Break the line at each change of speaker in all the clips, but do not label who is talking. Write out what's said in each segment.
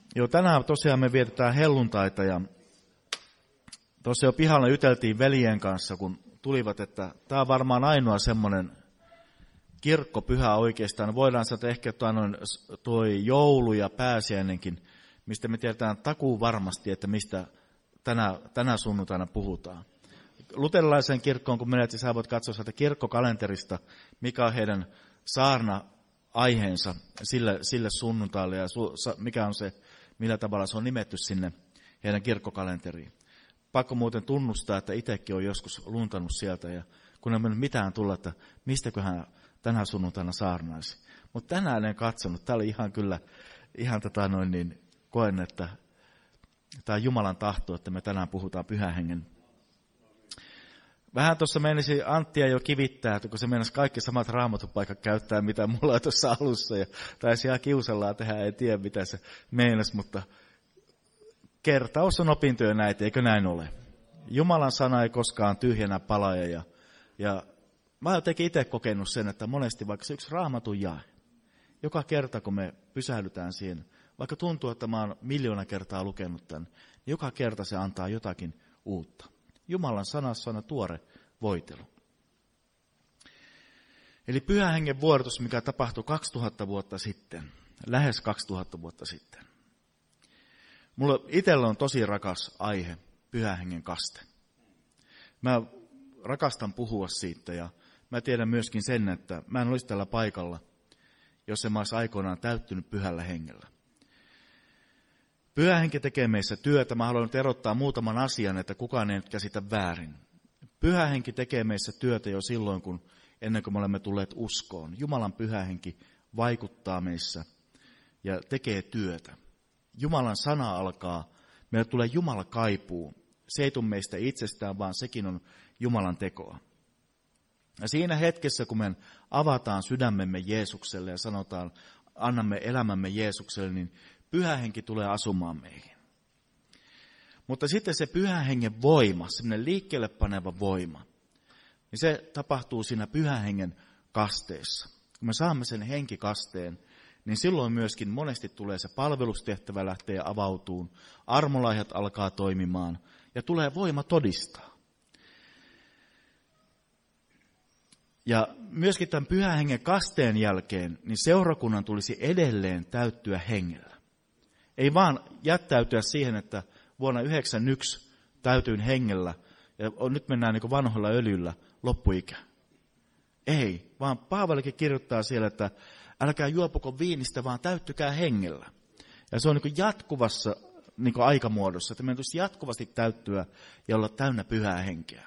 Joo, tänään tosiaan me vietetään helluntaita ja tuossa jo pihalla juteltiin veljen kanssa, kun tulivat, että tämä on varmaan ainoa semmoinen kirkkopyhä oikeastaan. Voidaan sanoa, että ehkä tuo joulu ja pääsiäinenkin, mistä me tiedetään takuu varmasti, että mistä tänä sunnuntaina puhutaan. Luterilaiseen kirkkoon, kun menet, sä voit katsoa sieltä kirkkokalenterista, mikä on heidän saarna-aiheensa sille sunnuntaille ja mikä on se, millä tavalla se on nimetty sinne heidän kirkkokalenteriin. Pakko muuten tunnustaa, että itsekin on joskus luntannut sieltä ja kun ei mennyt mitään tulla, että mistäköhän tänä sunnuntaina saarnaisi. Mutta tänään en katsonut. Tämä oli ihan kyllä, koen, että tämä on Jumalan tahto, että me tänään puhutaan Pyhän Hengen. Vähän tuossa meinasi Anttia jo kivittää, että kun se meinasi kaikki samat raamatupaikat käyttää, mitä mulla on tuossa alussa. Ja taisi ihan kiusallaan tehdä, ei tiedä mitä se meinasi, mutta kertaus on opintojen näitä, eikö näin ole? Jumalan sana ei koskaan tyhjänä pala ja mä oon jotenkin itse kokenut sen, että monesti vaikka se yksi raamatun jae, joka kerta kun me pysähdytään siihen, vaikka tuntuu, että mä oon 1,000,000 kertaa lukenut tämän, niin joka kerta se antaa jotakin uutta. Jumalan sanassa on tuore voitelu. Eli Pyhän Hengen vuodatus, mikä tapahtui 2000 vuotta sitten, lähes 2000 vuotta sitten. Mulla itsellä on tosi rakas aihe, Pyhän Hengen kaste. Mä rakastan puhua siitä ja mä tiedän myöskin sen, että mä en olisi tällä paikalla, jos en mä olisi aikoinaan täyttynyt Pyhällä Hengellä. Pyhä Henki tekee meissä työtä. Mä haluan nyt erottaa muutaman asian, että kukaan ei nyt käsitä väärin. Pyhä Henki tekee meissä työtä jo silloin, ennen kuin me olemme tulleet uskoon. Jumalan Pyhä Henki vaikuttaa meissä ja tekee työtä. Jumalan sana alkaa, meille tulee Jumala kaipuu. Se ei tule meistä itsestään, vaan sekin on Jumalan tekoa. Ja siinä hetkessä, kun me avataan sydämemme Jeesukselle ja sanotaan, annamme elämämme Jeesukselle, niin Pyhä Henki tulee asumaan meihin. Mutta sitten se Pyhän Hengen voima, semmoinen liikkeelle paneva voima, niin se tapahtuu siinä Pyhän Hengen kasteessa. Kun me saamme sen henkikasteen, niin silloin myöskin monesti tulee se palvelustehtävä lähtee avautuun, armolahjat alkaa toimimaan ja tulee voima todistaa. Ja myöskin tämän Pyhän Hengen kasteen jälkeen, niin seurakunnan tulisi edelleen täyttyä hengellä. Ei vaan jättäytyä siihen, että vuonna 1991 täytyin hengellä ja nyt mennään niin kuin vanhoilla öljyllä loppuikä. Ei, vaan Paavalikin kirjoittaa siellä, että älkää juopuko viinistä, vaan täyttykää hengellä. Ja se on niin kuin jatkuvassa niin kuin aikamuodossa, että meidän tulisi jatkuvasti täyttyä ja olla täynnä Pyhää Henkeä.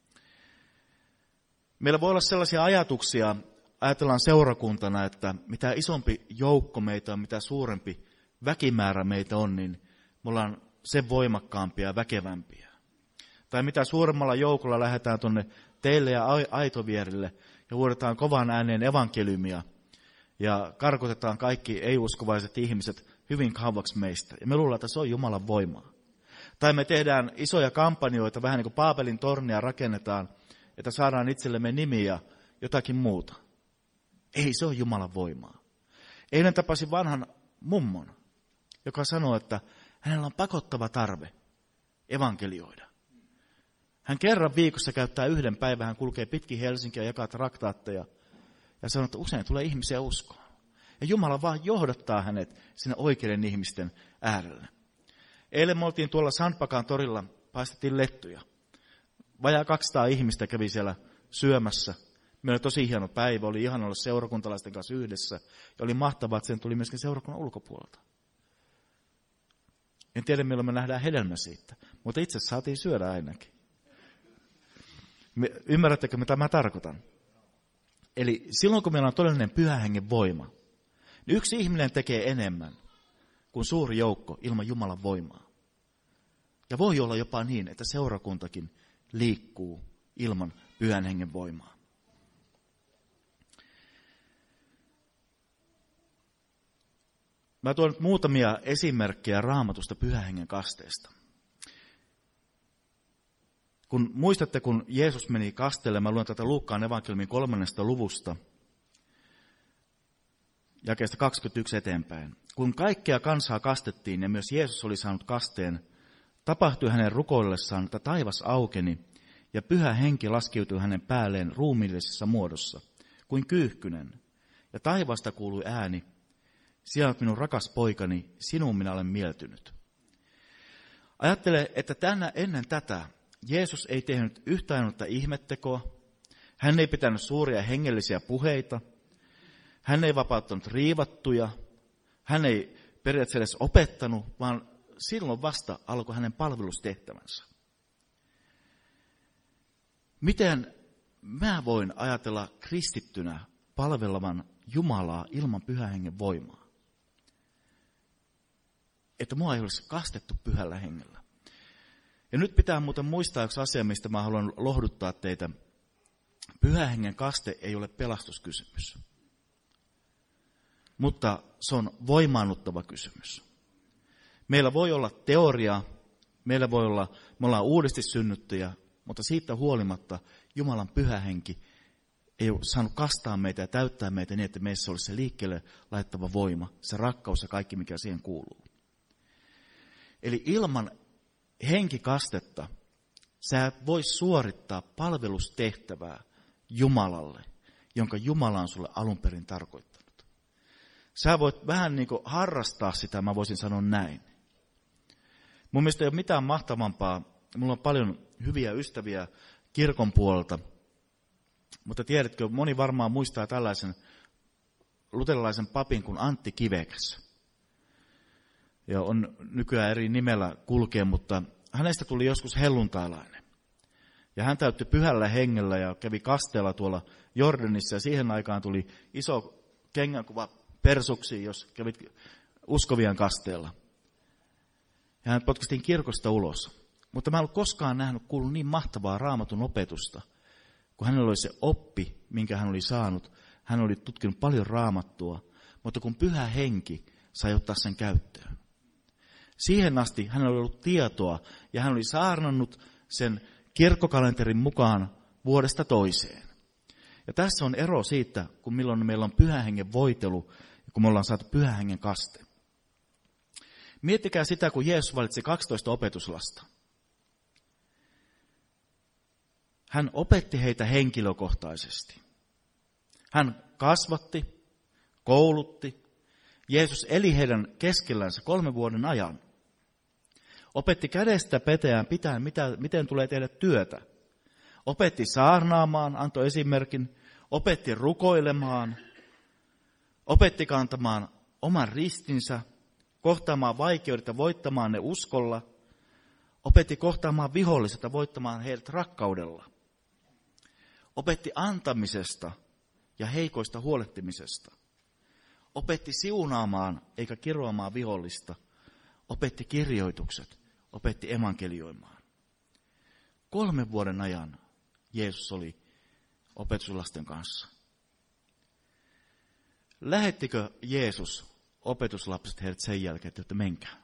Meillä voi olla sellaisia ajatuksia, ajatellaan seurakuntana, että mitä isompi joukko meitä on, mitä suurempi väkimäärä meitä on, niin me ollaan sen voimakkaampia ja väkevämpiä. Tai mitä suuremmalla joukolla lähdetään tuonne teille ja aitovierille ja huudetaan kovan ääneen evankeliumia ja karkotetaan kaikki ei-uskovaiset ihmiset hyvin kauaksi meistä. Ja me luullaan, että se on Jumalan voimaa. Tai me tehdään isoja kampanjoita, vähän niin kuin Paapelin tornia rakennetaan, että saadaan itsellemme nimi ja jotakin muuta. Ei se ole Jumalan voimaa. Eilen tapasin vanhan mummon, joka sanoo, että hänellä on pakottava tarve evankelioida. Hän kerran viikossa käyttää 1 päivän, hän kulkee pitkin Helsinkiä ja jakaa traktaatteja ja sanoo, että usein tulee ihmisiä uskoon. Ja Jumala vaan johdattaa hänet sinne oikeiden ihmisten äärelle. Eilen me oltiin tuolla Sandbakan torilla, paistettiin lettuja. Vajaa 200 ihmistä kävi siellä syömässä. Meillä oli tosi hieno päivä, oli ihana olla seurakuntalaisten kanssa yhdessä. Ja oli mahtavaa, että sen tuli myöskin seurakunnan ulkopuolelta. En tiedä, milloin me nähdään hedelmä siitä, mutta itse saatiin syödä ainakin. Ymmärrättekö, mitä mä tarkoitan? Eli silloin, kun meillä on todellinen Pyhän Hengen voima, niin yksi ihminen tekee enemmän kuin suuri joukko ilman Jumalan voimaa. Ja voi olla jopa niin, että seurakuntakin liikkuu ilman Pyhän Hengen voimaa. Mä tuon nyt muutamia esimerkkejä Raamatusta Pyhän Hengen kasteesta. Kun muistatte, kun Jeesus meni kasteelle, mä luen tätä Luukkaan evankeliumin 3. luvusta, jakeesta 21 eteenpäin. kun kaikkea kansaa kastettiin ja myös Jeesus oli saanut kasteen, tapahtui hänen rukoillessaan, että taivas aukeni ja Pyhä Henki laskeutui hänen päälleen ruumiillisessa muodossa, kuin kyyhkynen. Ja taivaasta kuului ääni, sinä olet minun rakas poikani, sinuun minä olen mieltynyt. Ajattele, että ennen tätä Jeesus ei tehnyt yhtään ainutta ihmettekoa, hän ei pitänyt suuria hengellisiä puheita, hän ei vapauttanut riivattuja, hän ei periaatteessa edes opettanut, vaan silloin vasta alkoi hänen palvelustehtävänsä. Miten mä voin ajatella kristittynä palvelevan Jumalaa ilman Pyhän Hengen voimaa? Että mua ei olisi kastettu Pyhällä Hengellä. Ja nyt pitää muuten muistaa yksi asia, mistä mä haluan lohduttaa teitä. Pyhän Hengen kaste ei ole pelastuskysymys. Mutta se on voimaannuttava kysymys. Meillä voi olla teoria, me ollaan uudesti synnyttyjä, mutta siitä huolimatta Jumalan Pyhä Henki ei ole saanut kastaa meitä ja täyttää meitä niin, että meissä olisi se liikkeelle laittava voima, se rakkaus ja kaikki, mikä siihen kuuluu. Eli ilman henkikastetta sä et voi suorittaa palvelustehtävää Jumalalle, jonka Jumala on sulle alun perin tarkoittanut. Sä voit vähän niin kuin harrastaa sitä, mä voisin sanoa näin. Mun mielestä ei ole mitään mahtavampaa. Mulla on paljon hyviä ystäviä kirkon puolelta, mutta tiedätkö, moni varmaan muistaa tällaisen luterilaisen papin kuin Antti Kivekäs. Ja on nykyään eri nimellä kulkee, mutta hänestä tuli joskus helluntailainen. Ja hän täytti Pyhällä Hengellä ja kävi kasteella tuolla Jordanissa, ja siihen aikaan tuli iso kengänkuva persuksiin, jos kävit uskovien kasteella. Ja hän potkistiin kirkosta ulos. Mutta mä en ollut koskaan kuullut niin mahtavaa Raamatun opetusta, kun hänellä oli se oppi, minkä hän oli saanut. Hän oli tutkinut paljon Raamattua, mutta kun Pyhä Henki sai ottaa sen käyttöön. Siihen asti hänellä oli ollut tietoa, ja hän oli saarnannut sen kirkkokalenterin mukaan vuodesta toiseen. Ja tässä on ero siitä, kun milloin meillä on Pyhän Hengen voitelu, ja kun me ollaan saatu Pyhän Hengen kaste. Miettikää sitä, kun Jeesus valitsi 12 opetuslasta. Hän opetti heitä henkilökohtaisesti. Hän kasvatti, koulutti. Jeesus eli heidän keskellänsä 3 vuoden ajan. Opetti kädestä pitäen, miten tulee tehdä työtä. Opetti saarnaamaan, antoi esimerkin. Opetti rukoilemaan. Opetti kantamaan oman ristinsä, kohtaamaan vaikeudet ja voittamaan ne uskolla. Opetti kohtaamaan viholliset ja voittamaan heidät rakkaudella. Opetti antamisesta ja heikoista huolehtimisesta. Opetti siunaamaan eikä kiroamaan vihollista. Opetti kirjoitukset. Opetti evankelioimaan. 3 vuoden ajan Jeesus oli opetuslasten kanssa. Lähettikö Jeesus opetuslapset heidät sen jälkeen, että menkää?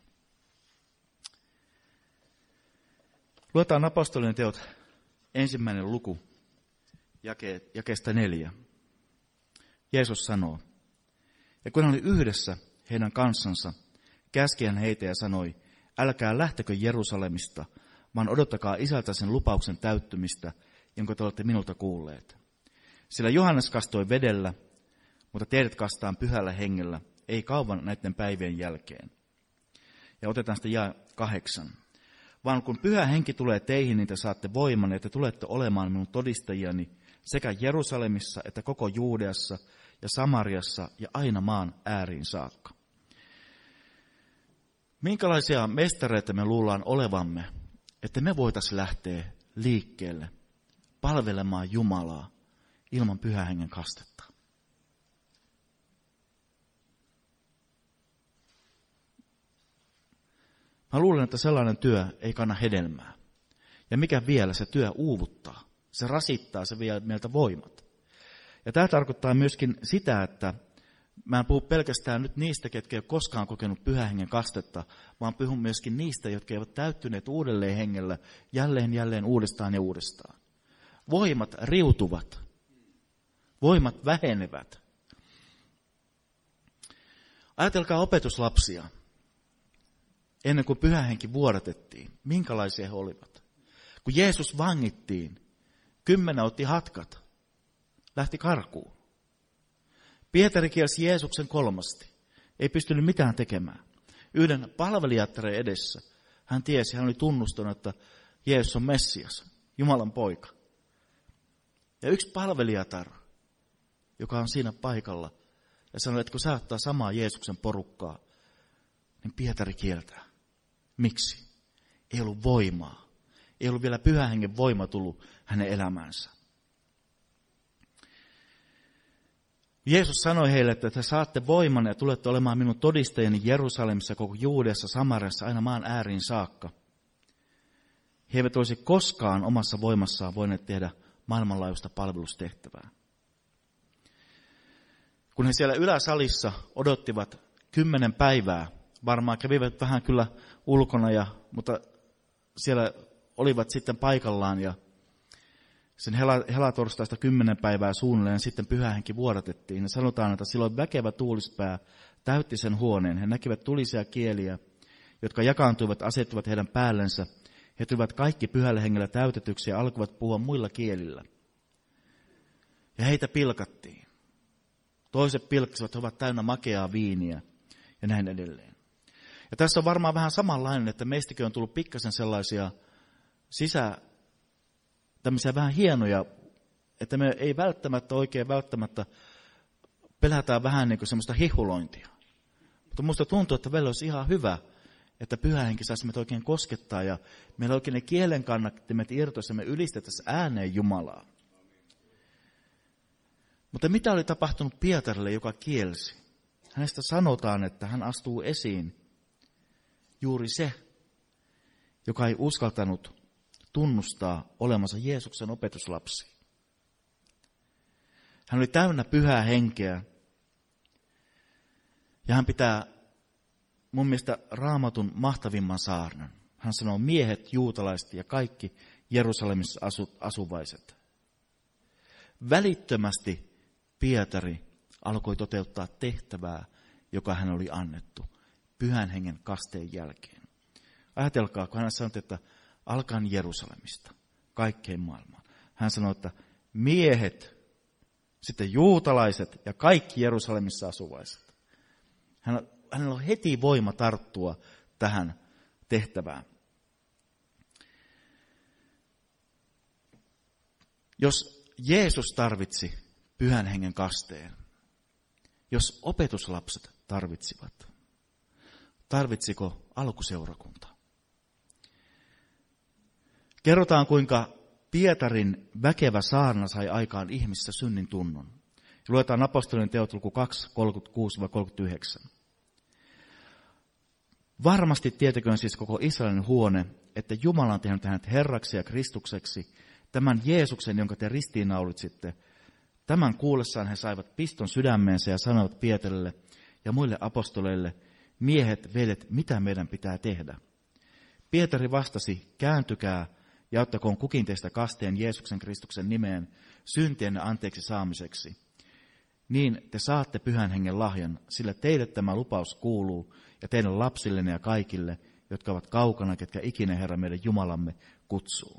Luetaan apostolien teot 1. luku, jakeesta 4. Jeesus sanoo, ja kun hän oli yhdessä heidän kanssansa, käski hän heitä ja sanoi, älkää lähtekö Jerusalemista, vaan odottakaa Isältä sen lupauksen täyttymistä, jonka te olette minulta kuulleet. Sillä Johannes kastoi vedellä, mutta teidät kastaan Pyhällä Hengellä, ei kauan näiden päivien jälkeen. Ja otetaan sitä jae 8. Vaan kun Pyhä Henki tulee teihin, niin te saatte voiman, että tulette olemaan minun todistajiani sekä Jerusalemissa että koko Juudeassa ja Samariassa ja aina maan ääriin saakka. Minkälaisia mestareita me luullaan olevamme, että me voitaisiin lähteä liikkeelle palvelemaan Jumalaa ilman Pyhän Hengen kastetta? Mä luulen, että sellainen työ ei kanna hedelmää. Ja mikä vielä, se työ uuvuttaa. Se rasittaa, se vie meiltä voimat. Ja tämä tarkoittaa myöskin sitä, että mä en puhu pelkästään nyt niistä, ketkä ei ole koskaan kokenut Pyhän Hengen kastetta, vaan puhun myöskin niistä, jotka eivät täyttyneet uudelleen hengellä jälleen uudestaan ja uudestaan. Voimat riutuvat. Voimat vähenevät. Ajatelkaa opetuslapsia. Ennen kuin Pyhä Henki vuodatettiin, minkälaisia he olivat. Kun Jeesus vangittiin, 10 otti hatkat, lähti karkuun. Pietari kielsi Jeesuksen 3. Ei pystynyt mitään tekemään. Yhden palvelijattaren edessä hän tiesi, hän oli tunnustanut, että Jeesus on Messias, Jumalan poika. Ja yksi palvelijatar, joka on siinä paikalla, ja sanoi, että kun sä ottaa samaa Jeesuksen porukkaa, niin Pietari kieltää. Miksi? Ei ollut voimaa. Ei ollut vielä Pyhän Hengen voima tullut hänen elämäänsä. Jeesus sanoi heille, että te saatte voiman ja tulette olemaan minun todistajani Jerusalemissa, koko Juudeassa, Samariassa, aina maan ääriin saakka. He eivät olisi koskaan omassa voimassaan voineet tehdä maailmanlaajuista palvelustehtävää. Kun he siellä yläsalissa odottivat 10 päivää, varmaan kävivät vähän kyllä ulkona, mutta siellä olivat sitten paikallaan ja sen helatorstaista 10 päivää suunnilleen sitten Pyhä Henki vuodatettiin. Ja sanotaan, että silloin väkevä tuulispää täytti sen huoneen. He näkivät tulisia kieliä, jotka jakaantuivat, asettuvat heidän päällensä. He tulivat kaikki Pyhällä Hengellä täytetyksi ja alkoivat puhua muilla kielillä. Ja heitä pilkattiin. Toiset pilkkasivat, he ovat täynnä makeaa viiniä ja näin edelleen. Ja tässä on varmaan vähän samanlainen, että meistäkin on tullut pikkasen sellaisia tämmöisiä vähän hienoja, että me ei välttämättä pelätään vähän niin kuin semmoista hihulointia. Mutta minusta tuntuu, että meillä olisi ihan hyvä, että Pyhä Henki saisi meitä oikein koskettaa ja meillä oikein ne kielen kannattimet irtoisi ja me ylistettäisiin ääneen Jumalaa. Mutta mitä oli tapahtunut Pietarille, joka kielsi? Hänestä sanotaan, että hän astuu esiin juuri se, joka ei uskaltanut tunnustaa olemansa Jeesuksen opetuslapsi. Hän oli täynnä Pyhää Henkeä ja hän pitää mun mielestä Raamatun mahtavimman saarnan. Hän sanoo miehet, juutalaiset ja kaikki Jerusalemissa asuvaiset. Välittömästi Pietari alkoi toteuttaa tehtävää, joka hän oli annettu Pyhän Hengen kasteen jälkeen. Ajatelkaa, kun hän sanoi, että alkaen Jerusalemista, kaikkeen maailmaan. Hän sanoi, että miehet, sitten juutalaiset ja kaikki Jerusalemissa asuvaiset. Hänellä on heti voima tarttua tähän tehtävään. Jos Jeesus tarvitsi Pyhän Hengen kasteen, jos opetuslapset tarvitsivat, tarvitsiko alkuseurakunta? Kerrotaan, kuinka Pietarin väkevä saarna sai aikaan ihmissä synnin tunnon. Luetaan apostolien teot luku 2, 36-39. Varmasti tietäköön siis koko Israelin huone, että Jumala on tehnyt hänet Herraksi ja Kristukseksi, tämän Jeesuksen, jonka te ristiinnaulitsitte. Tämän kuullessaan he saivat piston sydämeensä ja sanoivat Pietarille ja muille apostoleille, miehet, veljet, mitä meidän pitää tehdä? Pietari vastasi, kääntykää ja ottakoon kukin teistä kasteen Jeesuksen Kristuksen nimeen syntienne anteeksi saamiseksi. Niin te saatte Pyhän Hengen lahjan, sillä teille tämä lupaus kuuluu ja teidän lapsillenne ja kaikille, jotka ovat kaukana, ketkä ikinä Herra meidän Jumalamme kutsuu.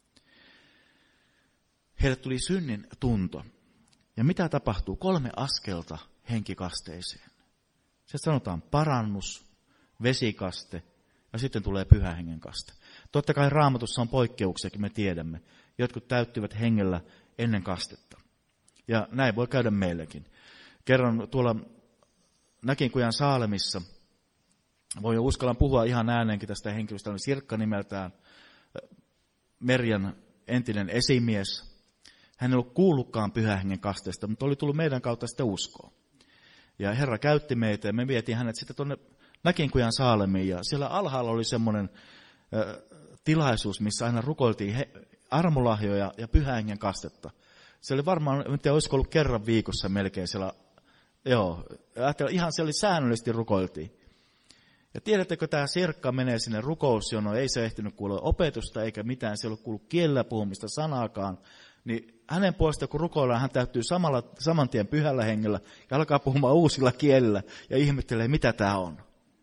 Heille tuli synnin tunto. Ja mitä tapahtuu? 3 askelta henkikasteeseen. Se sanotaan parannus, vesikaste ja sitten tulee Pyhän Hengen kaste. Totta kai Raamatussa on poikkeuksiakin, me tiedämme. Jotkut täyttyvät hengellä ennen kastetta. Ja näin voi käydä meillekin. Kerron tuolla Näkinkujan Saalemissa, voin uskallan puhua ihan ääneenkin tästä henkilöstä, oli Sirkka nimeltään, Merjan entinen esimies. Hän ei ollut kuullutkaan Pyhän Hengen kasteesta, mutta oli tullut meidän kautta sitten uskoa. Ja Herra käytti meitä ja me vietiin hänet sitten tuonne Näkinkujan Saalemiin. Ja siellä alhaalla oli semmoinen tilaisuus, missä aina rukoiltiin armolahjoja ja Pyhän Hengen kastetta. Se oli varmaan, en tiedä, olisiko ollut kerran viikossa melkein siellä, ihan siellä säännöllisesti rukoiltiin. Ja tiedättekö, tämä Sirkka menee sinne rukousjonoon, ei se ehtinyt kuulla opetusta eikä mitään, se ei ollut kuullut kielellä puhumista sanaakaan, niin hänen puolestaan kun rukoillaan, hän täytyy saman tien pyhällä hengellä ja alkaa puhumaan uusilla kielillä ja ihmettelee, mitä tämä on.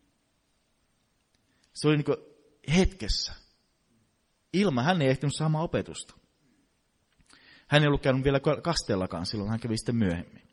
Se oli niin kuin hetkessä. Hän ei ehtinyt saamaan opetusta. Hän ei ollut käynyt vielä kasteellakaan silloin, hän kävi sitten myöhemmin.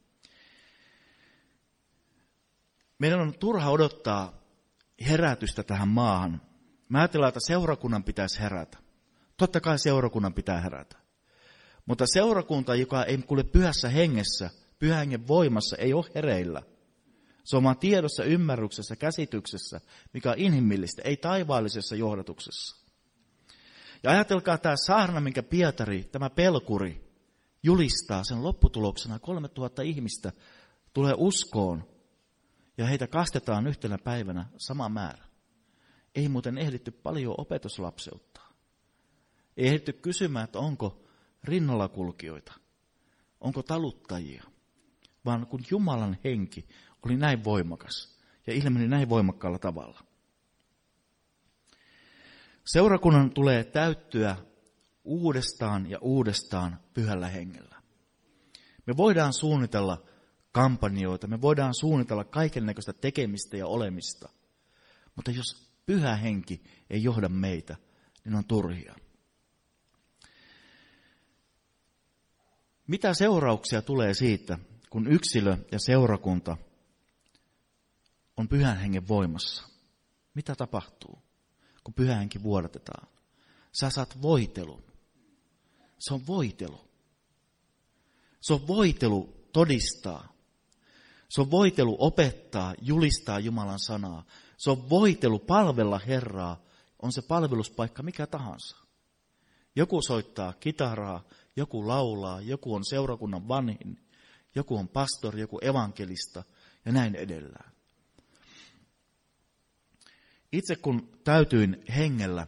Meidän on turha odottaa herätystä tähän maahan. Mä ajatellaan, että seurakunnan pitäisi herätä. Totta kai seurakunnan pitää herätä. Mutta seurakunta, joka ei kulje pyhässä hengessä, pyhän hengen voimassa, ei ole hereillä. Se on vaan tiedossa, ymmärryksessä, käsityksessä, mikä on inhimillistä, ei taivaallisessa johdatuksessa. Ja ajatelkaa tämä saarna, minkä Pietari, tämä pelkuri, julistaa sen lopputuloksena 3000 ihmistä tulee uskoon ja heitä kastetaan yhtenä päivänä sama määrä. Ei muuten ehditty paljon opetuslapseutta. Ei ehditty kysymään, että onko rinnalla kulkijoita, onko taluttajia, vaan kun Jumalan henki oli näin voimakas ja ilmeni näin voimakkaalla tavalla. Seurakunnan tulee täyttyä uudestaan ja uudestaan pyhällä hengellä. Me voidaan suunnitella kampanjoita, me voidaan suunnitella kaikennäköistä tekemistä ja olemista, mutta jos pyhä henki ei johda meitä, niin on turhia. Mitä seurauksia tulee siitä, kun yksilö ja seurakunta on pyhän hengen voimassa? Mitä tapahtuu, kun pyhä henki vuodatetaan? Sä saat voitelun. Se on voitelu. Se on voitelu todistaa. Se on voitelu opettaa, julistaa Jumalan sanaa. Se on voitelu palvella Herraa. On se palveluspaikka mikä tahansa. Joku soittaa kitaraa, joku laulaa, joku on seurakunnan vanhin, joku on pastori, joku evankelista ja näin edelleen. Itse kun täytyin hengellä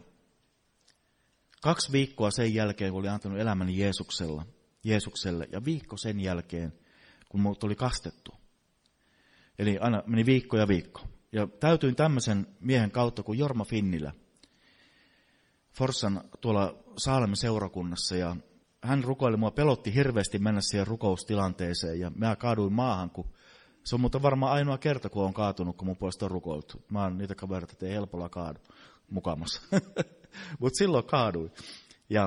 2 viikkoa sen jälkeen, kun olin antanut elämäni Jeesukselle ja viikko sen jälkeen, kun minut oli kastettu. Eli aina meni viikko ja viikko. Ja täytyin tämmöisen miehen kautta kuin Jorma Finnilä Forssan tuolla Saalemin seurakunnassa. Ja hän rukoili mua, pelotti hirveästi mennä siihen rukoustilanteeseen ja mä kaaduin maahan, kun se on muuten varmaan ainoa kerta, kun on kaatunut, kun mun puolesta on rukoiltu. Mä oon niitä kavereita, että ei helpolla kaadu mukamassa. Mutta silloin kaaduin. Ja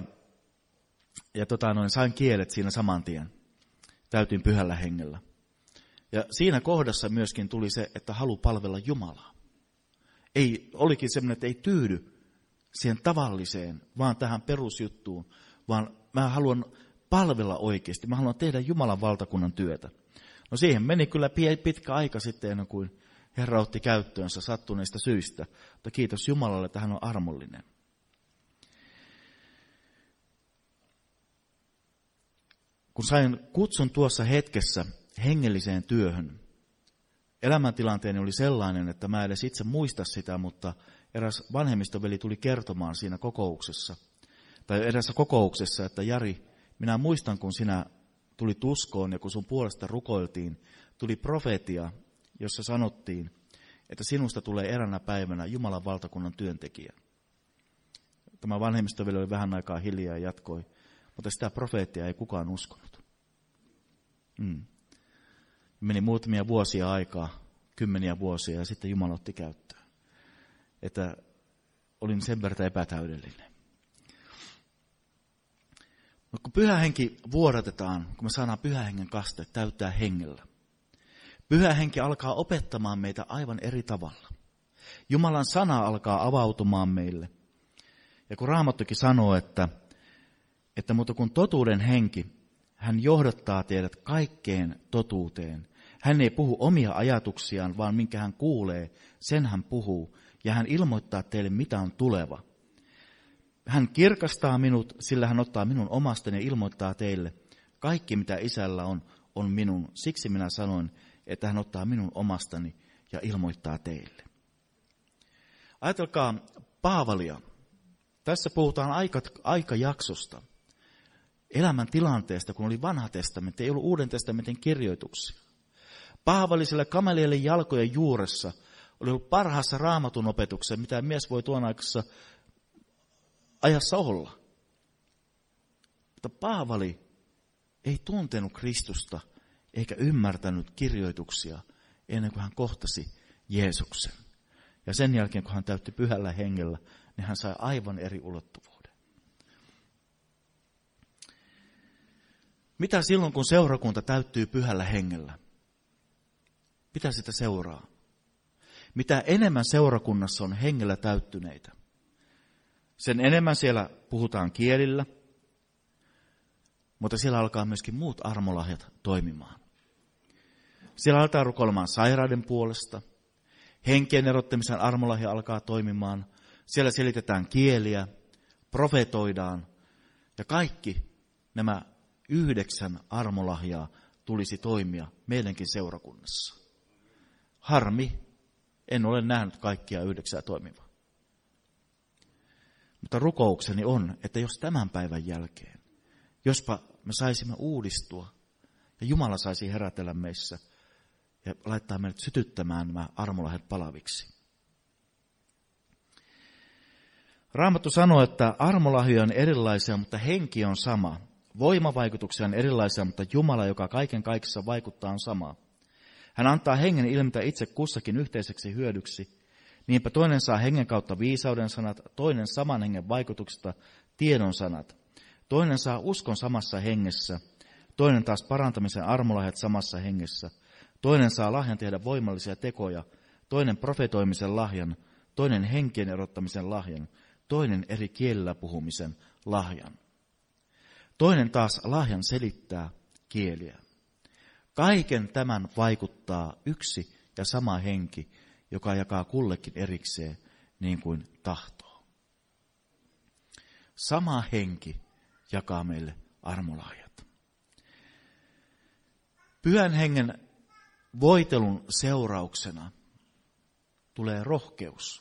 sain kielet siinä saman tien. Täytin pyhällä hengellä. Ja siinä kohdassa myöskin tuli se, että halu palvella Jumalaa. Olikin semmoinen, että ei tyydy siihen tavalliseen, vaan tähän perusjuttuun, vaan mä haluan palvella oikeasti. Mä haluan tehdä Jumalan valtakunnan työtä. No siihen meni kyllä pitkä aika sitten, ennen kuin Herra otti käyttöönsä sattuneista syistä. Mutta kiitos Jumalalle, että hän on armollinen. Kun sain kutsun tuossa hetkessä hengelliseen työhön, elämäntilanteeni oli sellainen, että mä edes itse muista sitä, mutta eräs vanhemmistoveli tuli kertomaan siinä kokouksessa, tai erässä kokouksessa, että Jari, minä muistan, kun sinä tulit uskoon ja kun sun puolesta rukoiltiin, tuli profeetia, jossa sanottiin, että sinusta tulee eräänä päivänä Jumalan valtakunnan työntekijä. Tämä vanhemmistoveli oli vähän aikaa hiljaa ja jatkoi, mutta sitä profeettia ei kukaan uskonut. Meni muutamia vuosia aikaa, 10 vuosia, ja sitten Jumala otti käyttöön. Että olin sen verran epätäydellinen. Mutta kun pyhä henki vuodatetaan, kun me saadaan pyhä hengen kaste täyttää hengellä, pyhä henki alkaa opettamaan meitä aivan eri tavalla. Jumalan sana alkaa avautumaan meille. Ja kun Raamattukin sanoo, että mutta kun totuuden henki, hän johdattaa teidät kaikkeen totuuteen. Hän ei puhu omia ajatuksiaan, vaan minkä hän kuulee, sen hän puhuu. Ja hän ilmoittaa teille, mitä on tuleva. Hän kirkastaa minut, sillä hän ottaa minun omastani ja ilmoittaa teille. Kaikki, mitä isällä on minun. Siksi minä sanoin, että hän ottaa minun omastani ja ilmoittaa teille. Ajatelkaa Paavalia. Tässä puhutaan aikajaksosta. Elämän tilanteesta, kun oli vanha testamentti, ei ollut uuden testamentin kirjoituksia. Paavali siellä kamelielin jalkojen juuressa oli ollut parhaassa raamatun opetuksessa, mitä mies voi tuon aikaisessa ajassa olla. Mutta Paavali ei tuntenut Kristusta eikä ymmärtänyt kirjoituksia ennen kuin hän kohtasi Jeesuksen. Ja sen jälkeen, kun hän täytti Pyhällä Hengellä, niin hän sai aivan eri ulottuvuuden. Mitä silloin, kun seurakunta täyttyy Pyhällä Hengellä? Mitä sitä seuraa? Mitä enemmän seurakunnassa on hengellä täyttyneitä, sen enemmän siellä puhutaan kielillä, mutta siellä alkaa myöskin muut armolahjat toimimaan. Siellä aletaan rukoilemaan sairaiden puolesta, henkien erottamisen armolahja alkaa toimimaan, siellä selitetään kieliä, profetoidaan ja kaikki nämä 9 armolahjaa tulisi toimia meidänkin seurakunnassa. Harmi, en ole nähnyt kaikkia 9 toimivaa. Mutta rukoukseni on, että jos tämän päivän jälkeen, jospa me saisimme uudistua ja Jumala saisi herätellä meissä ja laittaa meidät sytyttämään nämä armolahjat palaviksi. Raamattu sanoo, että armolahjoja on erilaisia, mutta henki on sama. Voimavaikutuksia on erilaisia, mutta Jumala, joka kaiken kaikessa vaikuttaa, on sama. Hän antaa hengen ilmetä itse kussakin yhteiseksi hyödyksi. Niinpä toinen saa hengen kautta viisauden sanat, toinen saman hengen vaikutuksesta tiedon sanat. Toinen saa uskon samassa hengessä, toinen taas parantamisen armolahjat samassa hengessä. Toinen saa lahjan tehdä voimallisia tekoja, toinen profetoimisen lahjan, toinen henkien erottamisen lahjan, toinen eri kielillä puhumisen lahjan. Toinen taas lahjan selittää kieliä. Kaiken tämän vaikuttaa yksi ja sama henki, joka jakaa kullekin erikseen niin kuin tahtoo. Sama henki jakaa meille armolahjat. Pyhän hengen voitelun seurauksena tulee rohkeus.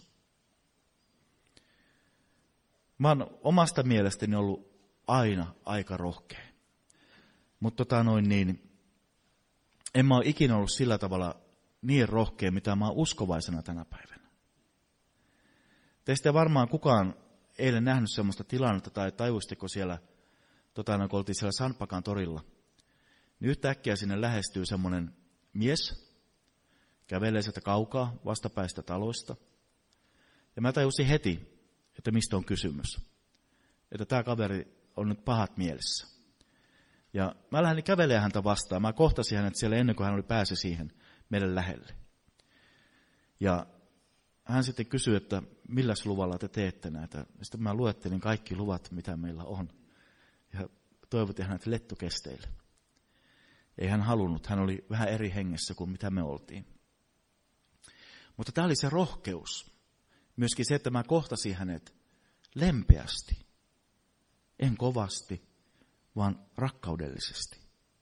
Mä oon omasta mielestäni ollut aina aika rohkea. Mutta en mä ole ikinä ollut sillä tavalla niin rohkea, mitä mä oon uskovaisena tänä päivänä. Teistä varmaan kukaan eilen nähnyt sellaista tilannetta tai tajuisteko siellä, kun oltiin siellä Sandbakan torilla, niin yhtäkkiä sinne lähestyy semmoinen mies, kävelee sieltä kaukaa vastapäistä taloista. Ja mä tajusin heti, että mistä on kysymys. Että tämä kaveri on nyt pahat mielessä. Ja mä lähdin kävelemään häntä vastaan. Mä kohtasin hänet siellä ennen kuin hän oli päässyt siihen meidän lähelle. Ja hän sitten kysyi, että milläs luvalla te teette näitä. Sitten mä luettelin kaikki luvat, mitä meillä on. Ja toivotin hänet lettokesteille. Ei hän halunnut, hän oli vähän eri hengessä kuin mitä me oltiin. Mutta tämä oli se rohkeus. Myöskin se, että mä kohtasin hänet lempeästi. En kovasti, vaan rakkaudellisesti.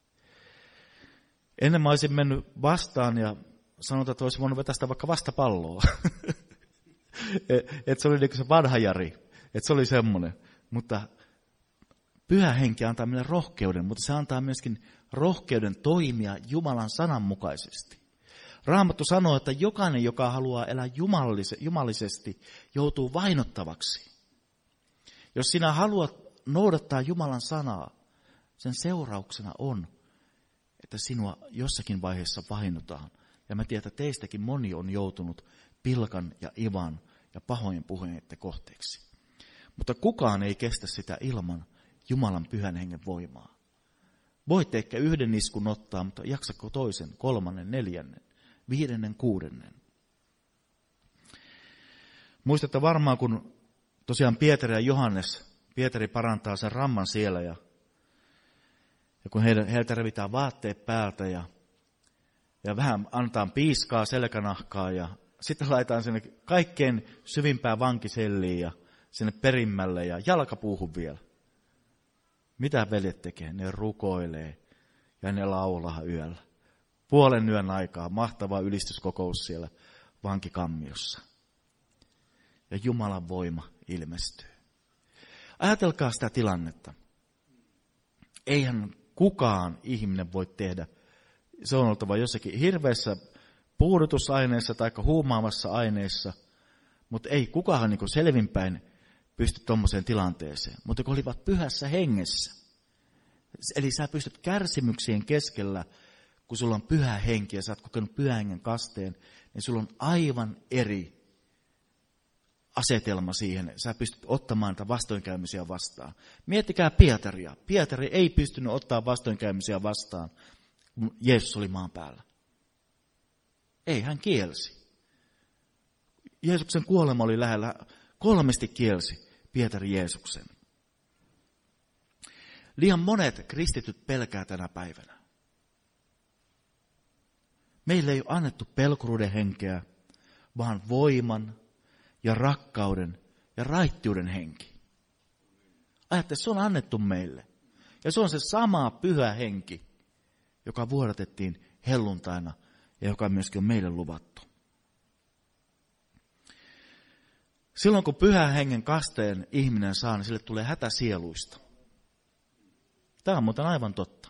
Ennen mä olisin mennyt vastaan ja sanotaan, että olisin voinut vetästä vaikka vastapalloa. Että se oli niin kuin se vanha Jari, että se oli semmoinen. Mutta Pyhä Henki antaa meille rohkeuden, mutta se antaa myöskin rohkeuden toimia Jumalan sanan mukaisesti. Raamattu sanoo, että jokainen, joka haluaa elää jumalisesti, joutuu vainottavaksi. Jos sinä haluat noudattaa Jumalan sanaa, sen seurauksena on, että sinua jossakin vaiheessa vainotaan. Ja mä tiedän, että teistäkin moni on joutunut pilkan ja ivan ja pahojen puheiden kohteeksi. Mutta kukaan ei kestä sitä ilman Jumalan Pyhän Hengen voimaa. Voitte ehkä yhden iskun ottaa, mutta jaksako toisen, 3., 4., 5., 6. Muistatte varmaan, kun tosiaan Pietari ja Johannes, Pietari parantaa sen ramman siellä ja kun heiltä revitään vaatteet päältä ja vähän antaa piiskaa selkänahkaa ja sitten laitetaan sinne kaikkein syvimpään vankiselliin ja sinne perimmälle ja jalkapuuhun vielä. Mitä veljet tekee? Ne rukoilee ja ne laulaa yöllä. 0,5 yön aikaa mahtava ylistyskokous siellä vankikammiossa. Ja Jumalan voima ilmestyy. Ajatelkaa sitä tilannetta. Eihän kukaan ihminen voi tehdä. Se on oltava jossakin hirveässä puudutusaineessa tai huumaavassa aineessa, mutta ei kukaan niin selvinpäin pysty tuommoiseen tilanteeseen. Mutta kun olivat pyhässä hengessä, Eli sä pystyt kärsimyksien keskellä, kun sulla on pyhä henki ja sä oot kokenut pyhän hengen kasteen, niin sulla on aivan eri asetelma siihen. Sä pystyt ottamaan niitä vastoinkäymisiä vastaan. Miettikää Pietaria. Pietari ei pystynyt ottaa vastoinkäymisiä vastaan, kun Jeesus oli maan päällä. Ei, hän kielsi. Jeesuksen kuolema oli lähellä. 3 kielsi Pietari Jeesuksen. Liian monet kristityt pelkää tänä päivänä. Meille ei ole annettu pelkuruuden henkeä, vaan voiman ja rakkauden ja raittiuden henki. Ajattele, se on annettu meille. Ja se on se sama pyhä henki, joka vuodatettiin helluntaina ja joka myöskin on meille luvattu. Silloin kun pyhän hengen kasteen ihminen saa, niin sille tulee hätä sieluista. Tämä on muuten aivan totta.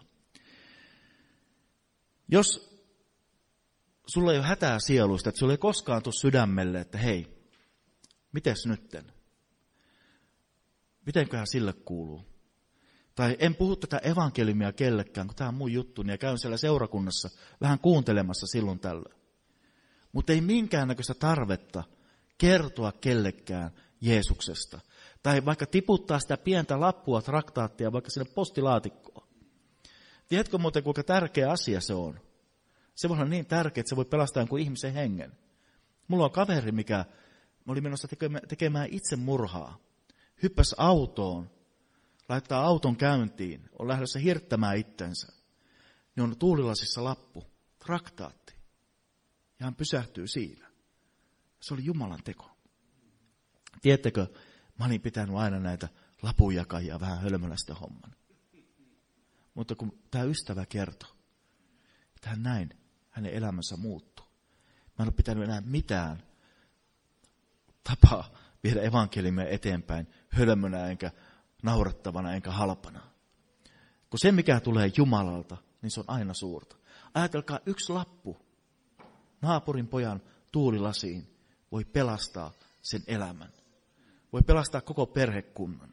Jos sulla ei ole hätää sieluista, että sulla ei koskaan tule sydämelle, että hei, mites nytten? Mitenköhän sille kuuluu? Tai en puhu tätä evankeliumia kellekään, kun tämä on mun juttuni ja käyn siellä seurakunnassa vähän kuuntelemassa silloin tällöin. Mutta ei minkäännäköistä tarvetta kertoa kellekään Jeesuksesta. Tai vaikka tiputtaa sitä pientä lappua, traktaattia vaikka sinne postilaatikkoon. Tiedätkö muuten, kuinka tärkeä asia se on? Se voi olla niin tärkeä, että se voi pelastaa jonkun ihmisen hengen. Mulla on kaveri, mikä oli menossa tekemään itsemurhaa. Hyppäsi autoon, laittaa auton käyntiin, on lähdössä hirttämään itsensä. Niin on tuulilasissa lappu, traktaatti. Ja hän pysähtyy siinä. Se oli Jumalan teko. Tiedättekö, mä olin pitänyt aina näitä lapunjakajia vähän hölmölästä homman. Mutta kun tämä ystävä kertoi, että hän näin, hänen elämänsä muuttui. Mä en ole pitänyt enää mitään tapaa viedä evankeliumia eteenpäin hölmönä, enkä naurettavana, enkä halpana. Kun se, mikä tulee Jumalalta, niin se on aina suurta. Ajatelkaa, yksi lappu naapurin pojan tuulilasiin voi pelastaa sen elämän. Voi pelastaa koko perhekunnan.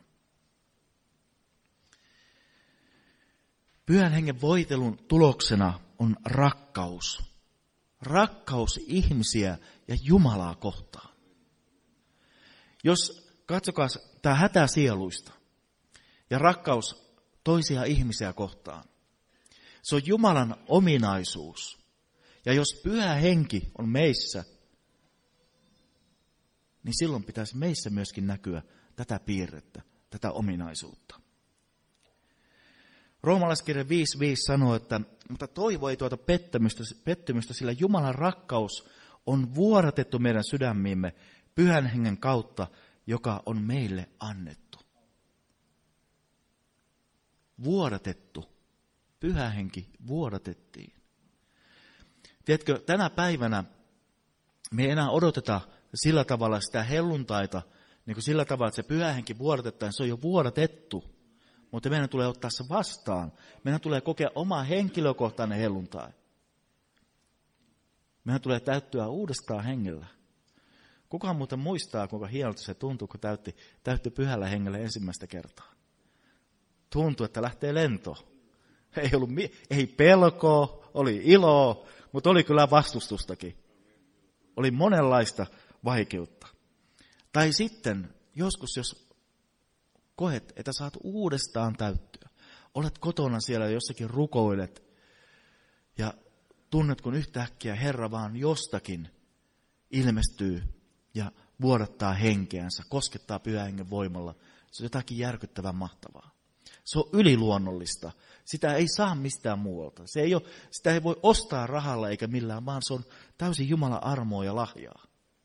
Pyhän hengen voitelun tuloksena on rakkaus. Rakkaus ihmisiä ja Jumalaa kohtaan. Jos katsokaa tämä hätä sieluista ja rakkaus toisia ihmisiä kohtaan. Se on Jumalan ominaisuus. Ja jos pyhä henki on meissä, niin silloin pitäisi meissä myöskin näkyä tätä piirrettä, tätä ominaisuutta. Roomalaiskirja 5.5 sanoo, että mutta toivo ei tuota pettymystä, sillä Jumalan rakkaus on vuodatettu meidän sydämiimme pyhän hengen kautta, joka on meille annettu. Vuodatettu. Pyhä henki vuodatettiin. Tiedätkö, tänä päivänä me ei enää odoteta sillä tavalla sitä helluntaita, niin kuin sillä tavalla, että se pyhä henki vuodatetaan, se on jo vuodatettu. Mutta meidän tulee ottaa se vastaan. Meidän tulee kokea oma henkilökohtainen helluntai. Meidän tulee täyttyä uudestaan hengellä. Kukaan muuten muistaa, kuinka hienolta se tuntui, kun täytti pyhällä hengellä ensimmäistä kertaa. Tuntui, että lähtee lento. Ei pelkoa, oli iloa, mutta oli kyllä vastustustakin. Oli monenlaista vaikeutta. Tai sitten joskus, jos koet, että saat uudestaan täyttyä. Olet kotona siellä ja jossakin rukoilet ja tunnet, kun yhtäkkiä Herra vaan jostakin ilmestyy ja vuodattaa henkeänsä, koskettaa pyhän hengen voimalla. Se on jotakin järkyttävän mahtavaa. Se on yliluonnollista. Sitä ei saa mistään muualta. Sitä ei voi ostaa rahalla eikä millään, vaan se on täysin Jumalan armoa ja lahjaa.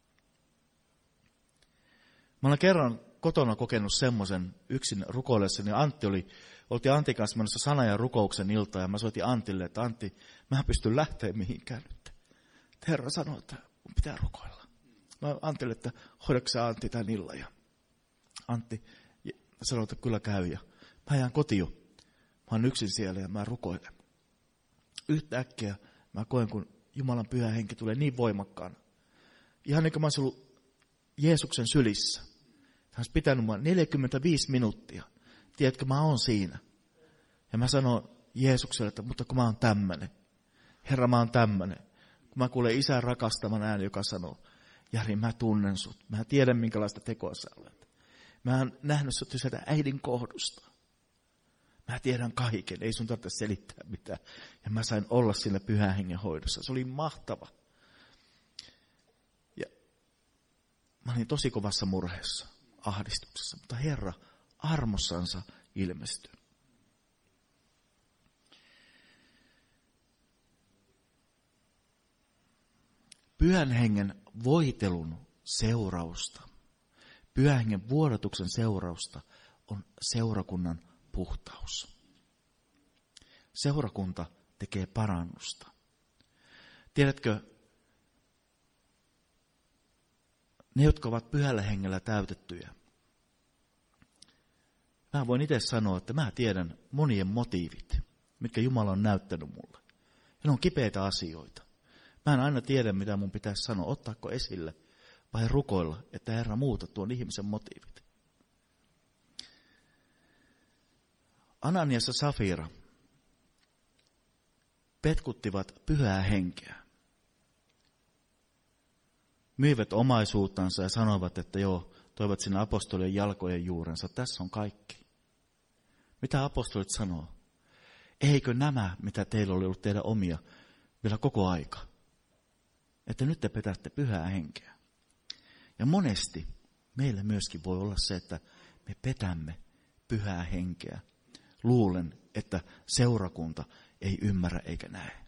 Mä olen kerran kotona kokenut semmoisen yksin rukoillessani. Oltiin Antin kanssa menossa sana- ja rukouksen iltaan ja mä soitin Antille, että Antti, mä en pysty lähteä mihinkään nyt. Herra sanoi, että mun pitää rukoilla. Mä Antille, että hoidatko sä Antti tämän illan? Ja Antti sanoi, että kyllä käy. Ja mä jään kotiin. Mä oon yksin siellä ja mä rukoilen. Yhtäkkiä mä koen, kun Jumalan pyhä henki tulee niin voimakkaana. Ihan niin kuin mä olisin ollut Jeesuksen sylissä. Hän olisi pitänyt mua 45 minuuttia. Tiedätkö, mä oon siinä. Ja mä sanon Jeesukselle, että mutta kun mä oon tämmönen. Herra, mä oon tämmönen. Kun mä kuulen isän rakastavan äänen, joka sanoo, Jari, mä tunnen sut. Mä tiedän, minkälaista tekoa sä olet. Mä oon nähnyt sut sieltä äidin kohdusta. Mä tiedän kaiken, ei sun tarvitse selittää mitään. Ja mä sain olla sillä Pyhän Hengen hoidossa. Se oli mahtava. Ja mä olin tosi kovassa murheessa, ahdistuksessa. Mutta Herra armossansa ilmestyi. Pyhän Hengen voitelun seurausta, Pyhän Hengen vuodatuksen seurausta on seurakunnan puhtaus. Seurakunta tekee parannusta. Tiedätkö, ne, jotka ovat Pyhällä Hengellä täytettyjä, mä voin itse sanoa, että mä tiedän monien motiivit, mitkä Jumala on näyttänyt mulle. Ja ne on kipeitä asioita. Mä en aina tiedä, mitä mun pitäisi sanoa, ottaako esille vai rukoilla, että Herra muuta tuon ihmisen motiivit. Ananias ja Safira petkuttivat Pyhää Henkeä. Myivät omaisuuttansa ja sanoivat, että joo, toivat sinne apostolien jalkojen juurensa. Tässä on kaikki. Mitä apostolit sanoo? Eikö nämä, mitä teillä oli ollut teidän omia, vielä koko aika? Että nyt te petätte Pyhää Henkeä. Ja monesti meillä myöskin voi olla se, että me petämme Pyhää Henkeä. Luulen, että seurakunta ei ymmärrä eikä näe.